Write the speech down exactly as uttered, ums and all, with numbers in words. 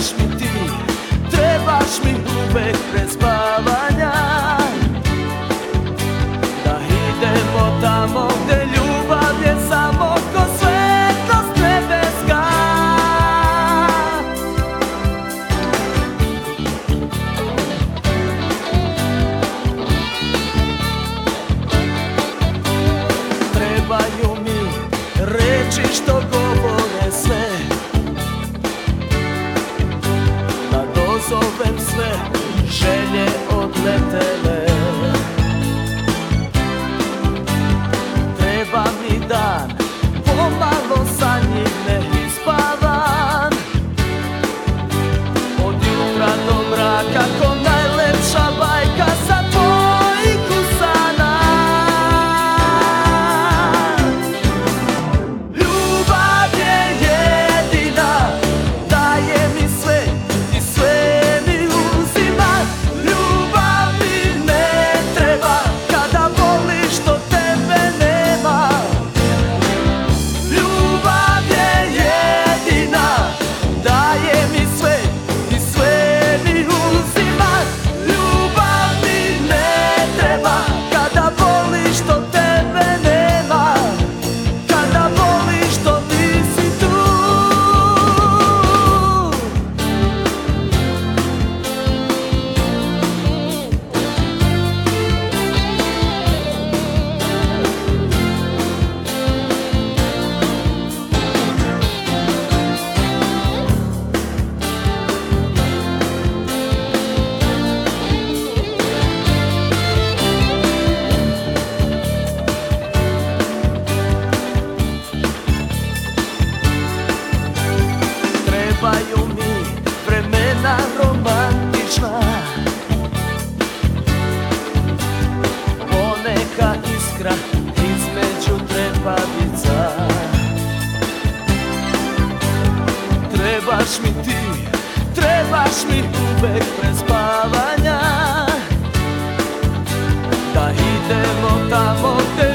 trebaš mi ti, trebaš mi uvek bez spavanja. Da idemo tamo gde ljubav je samo ko svetlost nebeska. Trebaju mi reči što govore sve, da dozovem sve želje odletele. Treba mi dan, pomalo sa njim ne ispavan, od jutra do mraka ko najlepša bajka sa tvojih usana. Ljubav je jedina, daje mi sve i sve mi uzima. Ljubav mi ne treba kada boli što tebe nema. Ljubav je jedina, daje mi sve i sve mi uzima. Ljubav mi ne treba kada boli što tebe nema, kada boli što nisi tu. Trebaju mi vremena romantična, poneka iskra između trepavica. Trebaš mi ti, trebaš mi uvek bez spavanja, da idemo tamo gde